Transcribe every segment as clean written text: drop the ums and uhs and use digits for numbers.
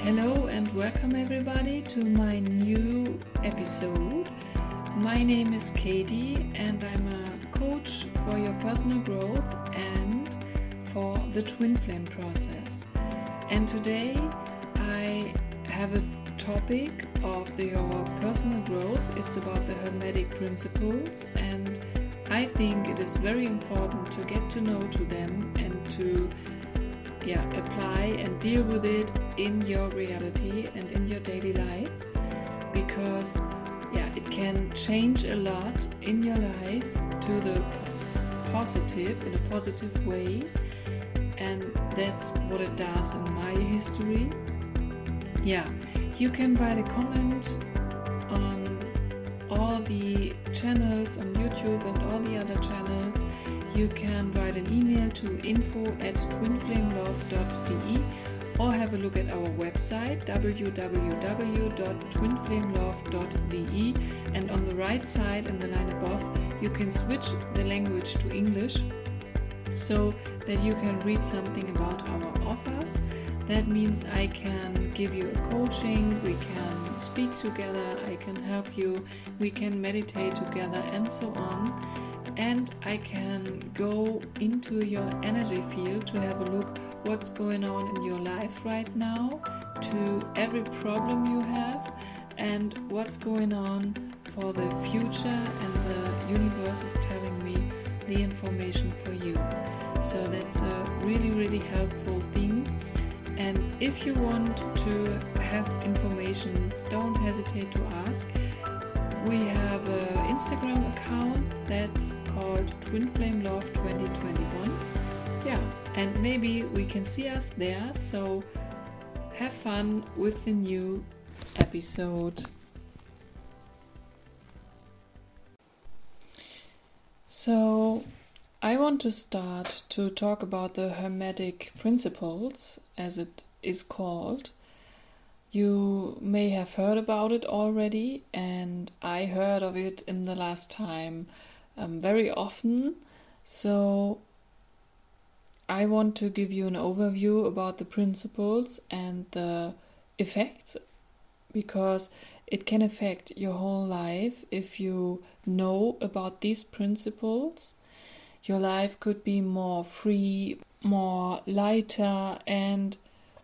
Hello and welcome everybody to my new episode. My name is Katie and I'm a coach for your personal growth and for the twin flame process. And today I have a topic of your personal growth. It's about the Hermetic principles, and I think it is very important to get to know to them and to apply and deal with it in your reality and in your daily life, because it can change a lot in your life to the positive, in a positive way, and that's what it does in my history. You can write a comment on all the channels on YouTube and all the other channels. You can write an email to info@twinflamelove.de or have a look at our website www.twinflamelove.de, and on the right side in the line above you can switch the language to English so that you can read something about our offers. That means I can give you a coaching, we can speak together, I can help you, we can meditate together and so on. And I can go into your energy field to have a look what's going on in your life right now, to every problem you have and what's going on for the future, and the universe is telling me the information for you. So that's a really, really helpful thing. And if you want to have information, don't hesitate to ask. We have an Instagram account that's called Twin Flame Love 2021. And maybe we can see us there. So have fun with the new episode. So I want to start to talk about the Hermetic principles, as it is called. You may have heard about it already, and I heard of it in the last time very often. So I want to give you an overview about the principles and the effects, because it can affect your whole life if you know about these principles. Your life could be more free, more lighter, and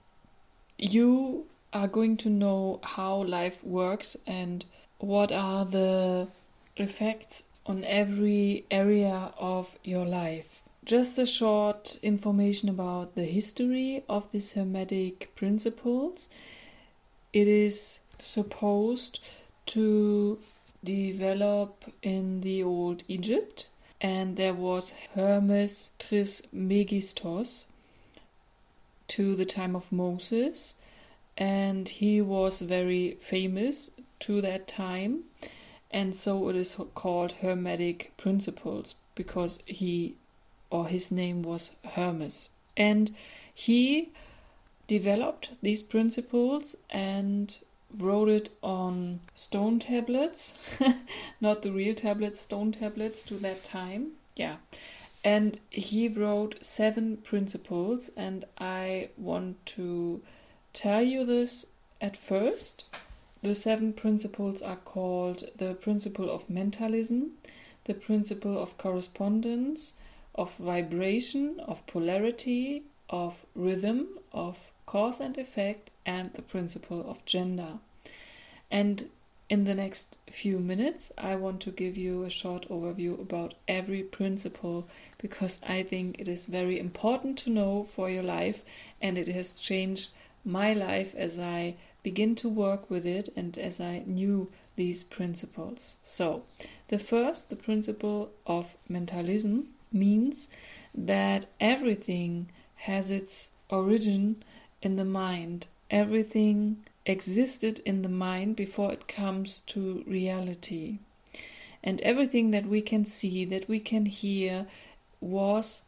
you are going to know how life works and what are the effects on every area of your life. Just a short information about the history of these Hermetic principles. It is supposed to develop in the old Egypt, and there was Hermes Trismegistos to the time of Moses, and he was very famous to that time, and so it is called Hermetic principles because his name was Hermes, and he developed these principles and wrote it on stone tablets, not the real tablets, stone tablets to that time. And he wrote 7 principles, and I want to tell you this at first. The 7 principles are called the principle of mentalism, the principle of correspondence, of vibration, of polarity, of rhythm, of cause and effect, and the principle of gender. And in the next few minutes, I want to give you a short overview about every principle, because I think it is very important to know for your life, and it has changed my life as I begin to work with it and as I knew these principles. So, the principle of mentalism means that everything has its origin in the mind. Everything existed in the mind before it comes to reality. And everything that we can see, that we can hear, was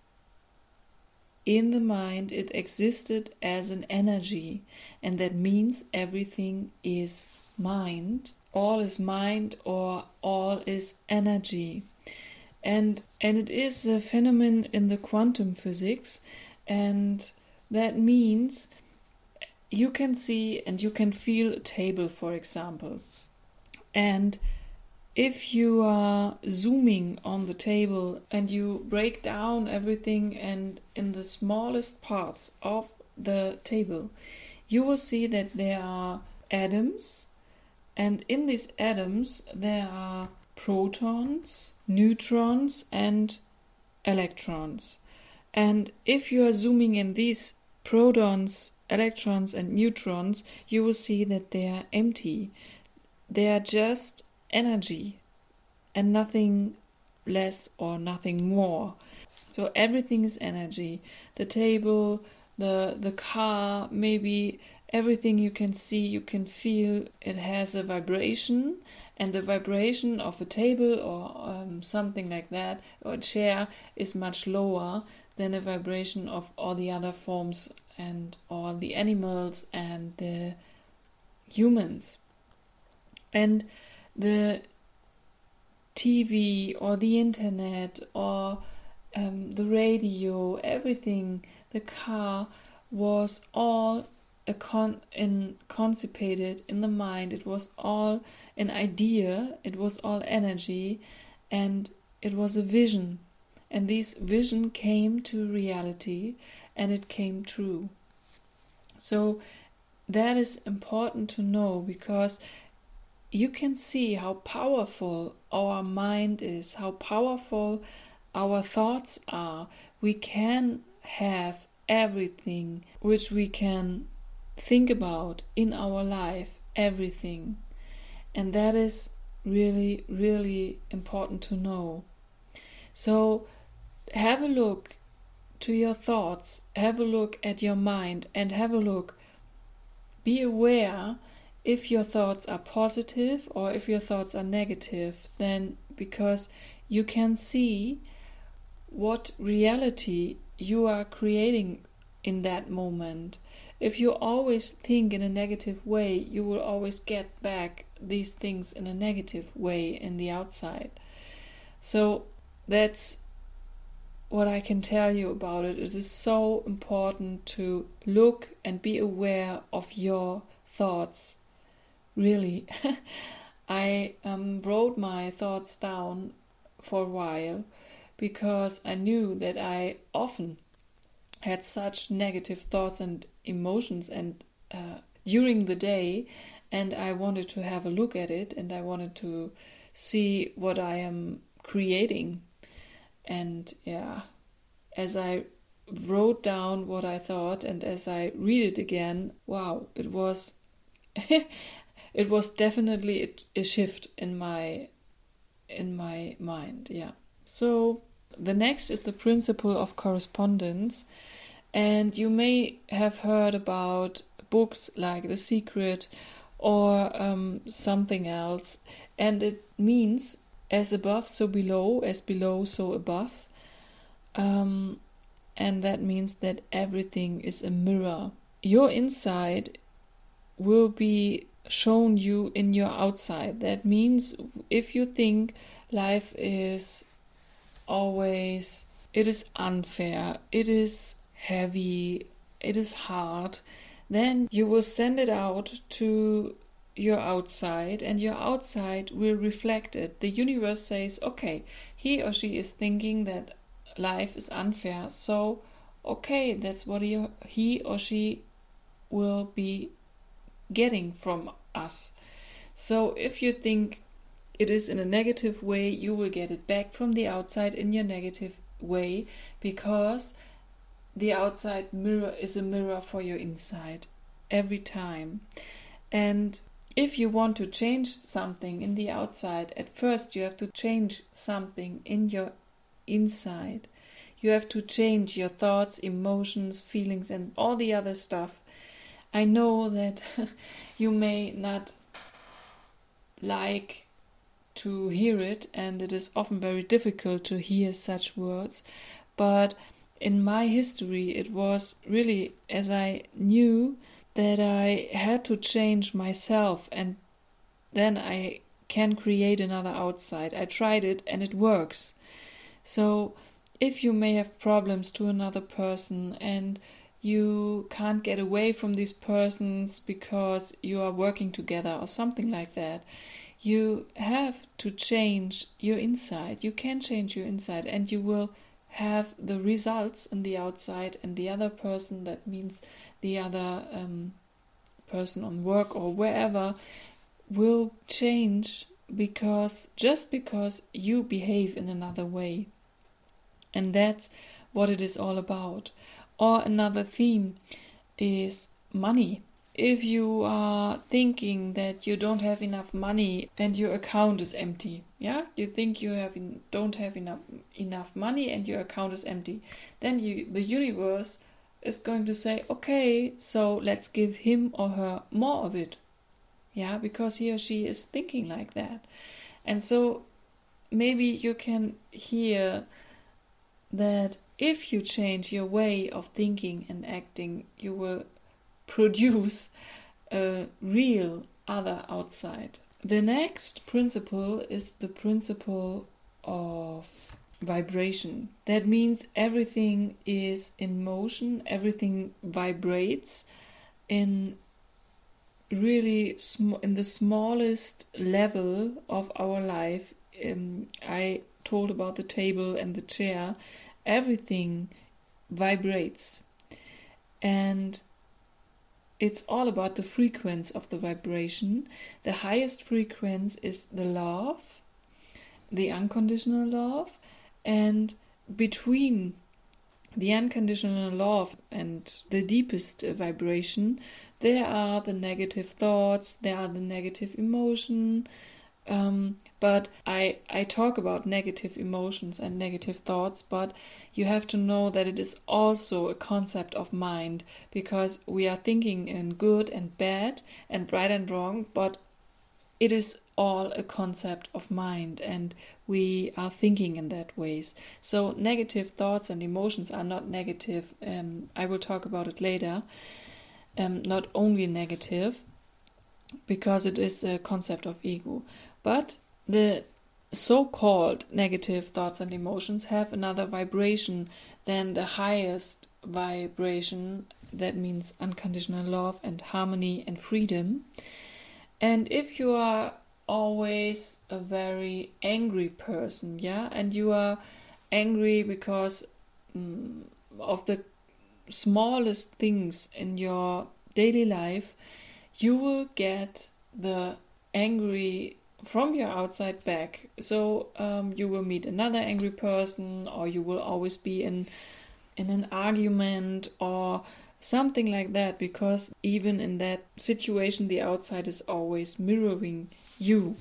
in the mind. It existed as an energy, and that means everything is mind. All is mind, or all is energy. And it is a phenomenon in the quantum physics, and that means you can see and you can feel a table, for example. And if you are zooming on the table and you break down everything and in the smallest parts of the table, you will see that there are atoms, and in these atoms there are protons, neutrons, and electrons. And if you are zooming in these protons, electrons, and neutrons, you will see that they are empty. They are just energy and nothing less or nothing more. So everything is energy. The table, the car, maybe everything you can see, you can feel, it has a vibration, and the vibration of a table or something like that, or a chair, is much lower than a vibration of all the other forms and all the animals and the humans. And the TV or the internet or the radio, everything, the car, was all conceived in the mind. It was all an idea, it was all energy, and it was a vision. And this vision came to reality, and it came true. So that is important to know, because you can see how powerful our mind is, how powerful our thoughts are. We can have everything which we can think about in our life, everything. And that is really, really important to know. So have a look to your thoughts, have a look at your mind, and have a look. Be aware if your thoughts are positive or if your thoughts are negative, then because you can see what reality you are creating in that moment. If you always think in a negative way, you will always get back these things in a negative way in the outside. So that's what I can tell you about it. It is so important to look and be aware of your thoughts. Really. I wrote my thoughts down for a while because I knew that I often had such negative thoughts and emotions and during the day, and I wanted to have a look at it, and I wanted to see what I am creating. And yeah, as I wrote down what I thought and as I read it again, wow, it was it was definitely a shift in my mind. Yeah. So the next is the principle of correspondence, and you may have heard about books like The Secret or something else, and it means as above so below, as below so above, and that means that everything is a mirror. Your inside will be shown you in your outside. That means if you think life is always, it is unfair, it is heavy, it is hard, then you will send it out to your outside, and your outside will reflect it. The universe says, okay, he or she is thinking that life is unfair, so okay, that's what he or she will be getting from us. So if you think it is in a negative way, you will get it back from the outside in your negative way, because the outside mirror is a mirror for your inside every time. And if you want to change something in the outside, at first you have to change something in your inside. You have to change your thoughts, emotions, feelings, and all the other stuff. I know that you may not like to hear it, and it is often very difficult to hear such words, but in my history it was really as I knew that I had to change myself, and then I can create another outside. I tried it and it works. So if you may have problems to another person and you can't get away from these persons because you are working together or something like that. You have to change your inside. You can change your inside, and you will have the results in the outside, and the other person, that means the other person on work or wherever, will change just because you behave in another way. And that's what it is all about. Or another theme is money. If you are thinking that you don't have enough money and your account is empty, you think you don't have enough money and your account is empty, then the universe is going to say, okay, so let's give him or her more of it, because he or she is thinking like that. And so maybe you can hear that if you change your way of thinking and acting, you will produce a real other outside. The next principle is the principle of vibration. That means everything is in motion, everything vibrates in really in the smallest level of our life. I told about the table and the chair. Everything vibrates, and it's all about the frequency of the vibration. The highest frequency is the love, the unconditional love, and between the unconditional love and the deepest vibration, there are the negative thoughts, there are the negative emotion. But I talk about negative emotions and negative thoughts, but you have to know that it is also a concept of mind, because we are thinking in good and bad and right and wrong, but it is all a concept of mind, and we are thinking in that ways. So negative thoughts and emotions are not negative. I will talk about it later. Not only negative, because it is a concept of ego, but the so-called negative thoughts and emotions have another vibration than the highest vibration. That means unconditional love and harmony and freedom. And if you are always a very angry person, and you are angry because of the smallest things in your daily life, you will get the angry from your outside back. So you will meet another angry person, or you will always be in an argument or something like that, because even in that situation the outside is always mirroring you.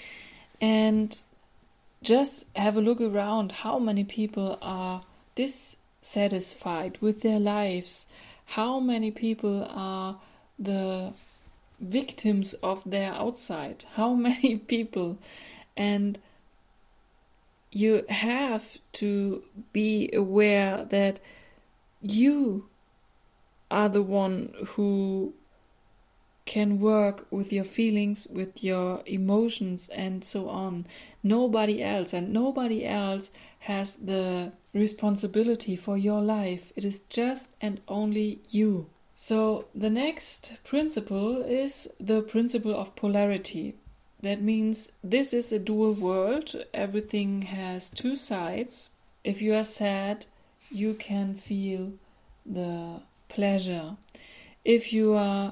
And just have a look around how many people are dissatisfied with their lives, how many people are the victims of their outside, how many people. And you have to be aware that you are the one who can work with your feelings, with your emotions, and so on. Nobody else, and nobody else has the responsibility for your life. It is just and only you. So the next principle is the principle of polarity. That means this is a dual world. Everything has two sides. If you are sad, you can feel the pleasure. If you are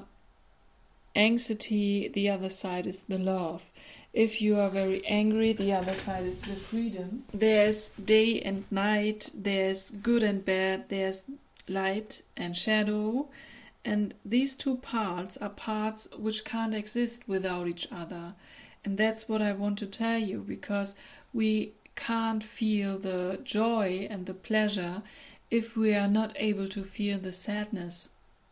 anxiety, the other side is the love. If you are very angry, the other side is the freedom. There's day and night, there's good and bad, there's light and shadow. And these two parts are parts which can't exist without each other. And that's what I want to tell you, because we can't feel the joy and the pleasure if we are not able to feel the sadness.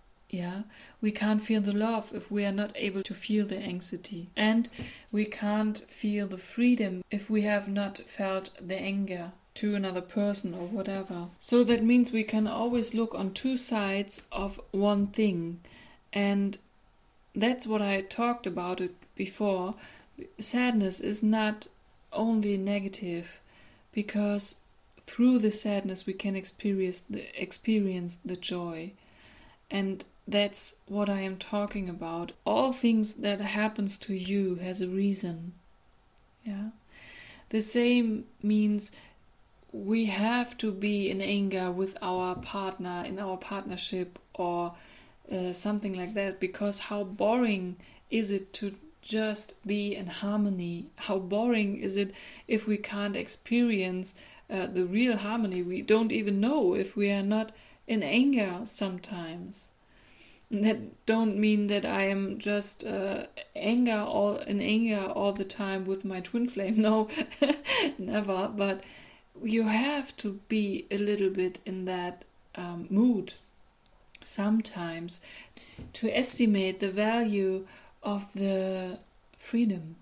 We can't feel the love if we are not able to feel the anxiety. And we can't feel the freedom if we have not felt the anger to another person or whatever. So that means we can always look on two sides of one thing. And that's what I talked about it before. Sadness is not only negative, because through the sadness we can experience the joy. And that's what I am talking about. All things that happens to you has a reason. Yeah. The same means we have to be in anger with our partner, in our partnership, or something like that, because how boring is it to just be in harmony? How boring is it if we can't experience the real harmony? We don't even know if we are not in anger sometimes. That don't mean that I am just in anger all the time with my twin flame. No, never. But you have to be a little bit in that mood sometimes to estimate the value of the freedom.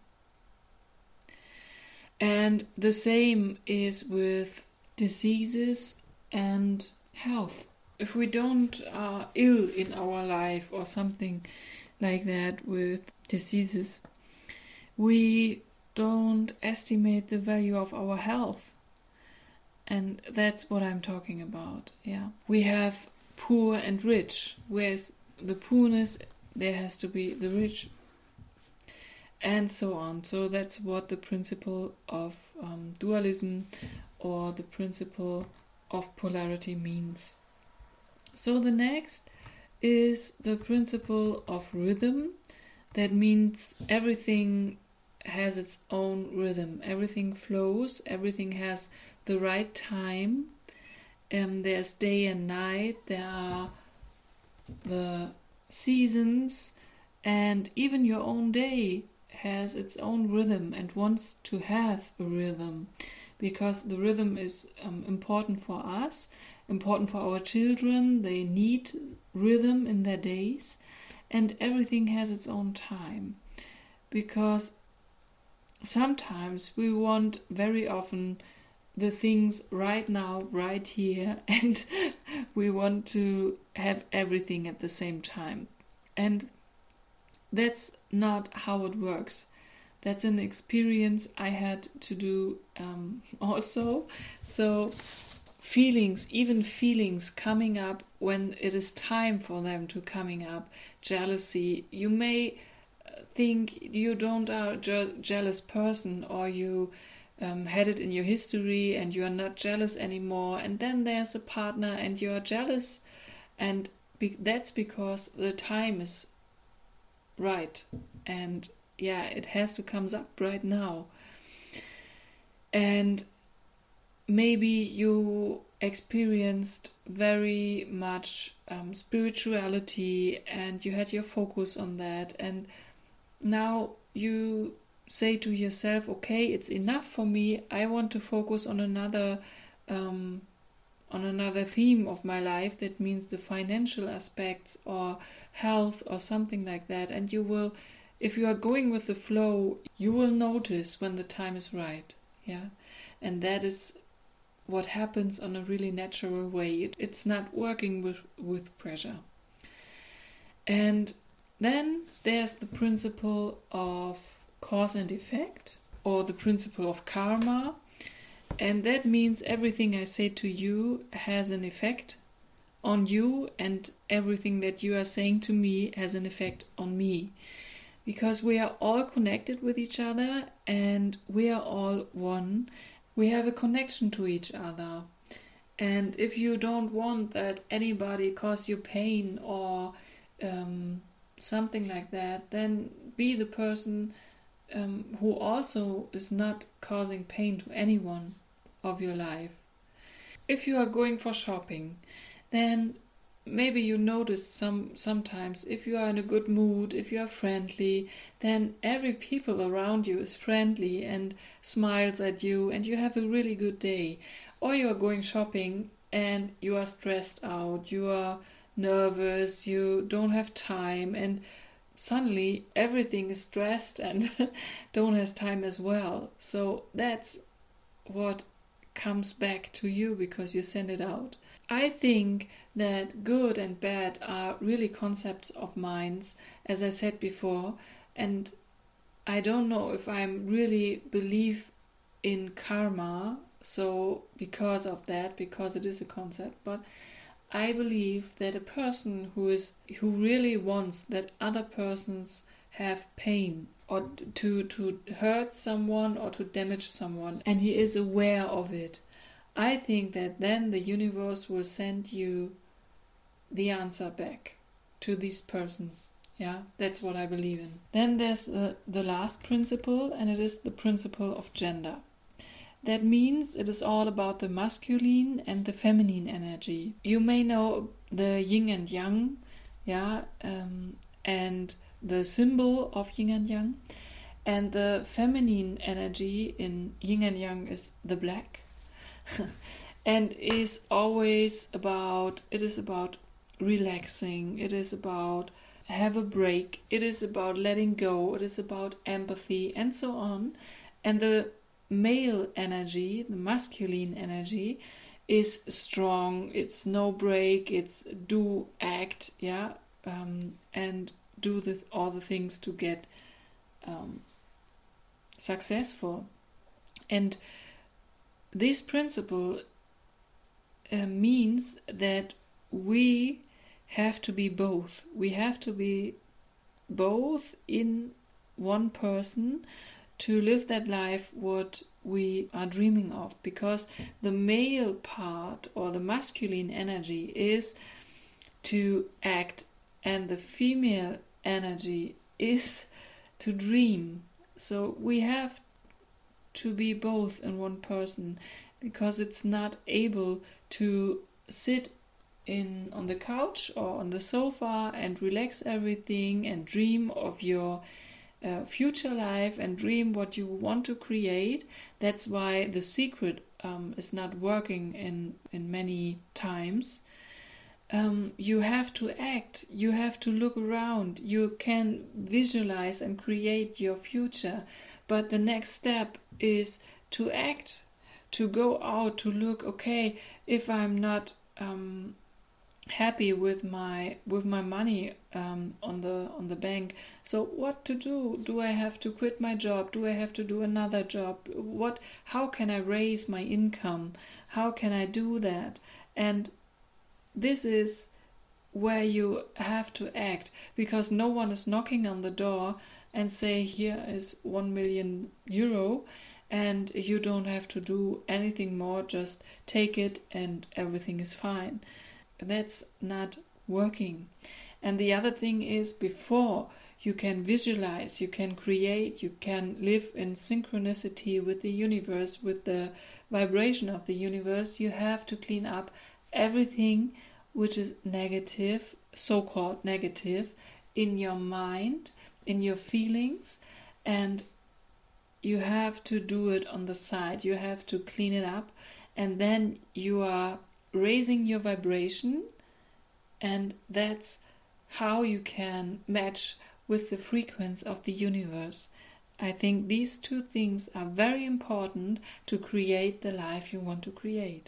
And the same is with diseases and health. If we don't are ill in our life or something like that with diseases, we don't estimate the value of our health. And that's what I'm talking about. Yeah, we have poor and rich. Where's the poorness, there has to be the rich, and so on. So that's what the principle of dualism or the principle of polarity means. So the next is the principle of rhythm. That means everything has its own rhythm. Everything flows. Everything has the right time. There's day and night. There are the seasons, and even your own day has its own rhythm and wants to have a rhythm, because the rhythm is important for us, important for our children. They need rhythm in their days, and everything has its own time, because sometimes we want very often the things right now, right here, and we want to have everything at the same time. And that's not how it works. That's an experience I had to do also. So even feelings coming up when it is time for them to coming up. Jealousy. You may think you don't are a jealous person, or you had it in your history and you are not jealous anymore, and then there's a partner and you are jealous, and that's because the time is right, and yeah, it has to come up right now. And maybe you experienced very much spirituality and you had your focus on that, and now you say to yourself, okay, it's enough for me, I want to focus on another theme of my life. That means the financial aspects or health or something like that. And you will, if you are going with the flow, you will notice when the time is right. Yeah, and that is what happens on a really natural way. It's not working with pressure. And then there's the principle of cause and effect, or the principle of karma. And that means everything I say to you has an effect on you, and everything that you are saying to me has an effect on me. Because we are all connected with each other, and we are all one. We have a connection to each other. And if you don't want that anybody cause you pain or something like that, then be the person who also is not causing pain to anyone of your life. If you are going for shopping, then maybe you notice sometimes if you are in a good mood, if you are friendly, then every people around you is friendly and smiles at you, and you have a really good day. Or you are going shopping and you are stressed out, you are nervous, you don't have time, and suddenly everything is stressed and don't have time as well. So that's what comes back to you because you send it out. I think that good and bad are really concepts of minds, as I said before, and I don't know if I really believe in karma, so because of that, because it is a concept, but I believe that a person who really wants that other persons have pain or to hurt someone or to damage someone, and he is aware of it, I think that then the universe will send you the answer back to this person. Yeah, that's what I believe in. Then there's the last principle, and it is the principle of gender. That means it is all about the masculine and the feminine energy. You may know the yin and yang, and the symbol of yin and yang. And the feminine energy in yin and yang is the black. And is always about relaxing, it is about have a break, it is about letting go, it is about empathy, and so on. And the male energy, the masculine energy, is strong, it's no break, it's do, act, and do all the things to get successful. And this principle means that we have to be both. We have to be both in one person to live that life what we are dreaming of, because the male part or the masculine energy is to act and the female energy is to dream. So we have to be both in one person, because it's not able to sit on the couch or on the sofa and relax everything and dream of your future life and dream what you want to create. That's why The Secret is not working in many times. You have to act, you have to look around, you can visualize and create your future, but the next step is to act, to go out, to look, okay, if I'm not happy with my money on the bank, so what to do? Do I have to quit my job? Do I have to do another job? How can I raise my income? How can I do that? And this is where you have to act, because no one is knocking on the door and say, here is 1 million euro and you don't have to do anything more, just take it and everything is fine. That's not working. And the other thing is, before you can visualize, you can create, you can live in synchronicity with the universe, with the vibration of the universe, you have to clean up everything which is negative, so-called negative, in your mind, in your feelings, and you have to do it on the side. You have to clean it up, and then you are raising your vibration, and that's how you can match with the frequency of the universe. I think these two things are very important to create the life you want to create.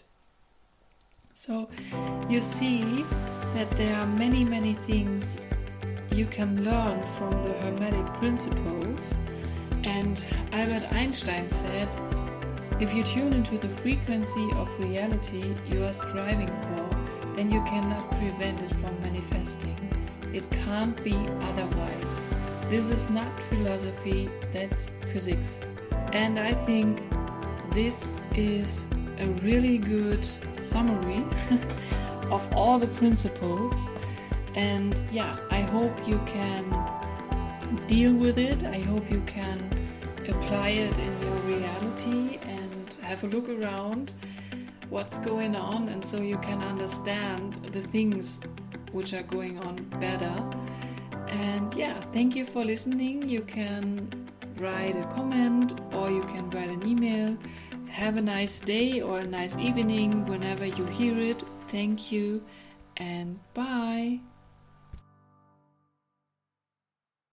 So you see that there are many, many things you can learn from the Hermetic principles. And Albert Einstein said, if you tune into the frequency of reality you are striving for, then you cannot prevent it from manifesting. It can't be otherwise. This is not philosophy, that's physics. And I think this is a really good summary of all the principles. And I hope you can deal with it. I hope you can apply it in your reality and have a look around what's going on, and so you can understand the things which are going on better. And thank you for listening. You can write a comment or you can write an email. Have a nice day or a nice evening whenever you hear it. Thank you and bye.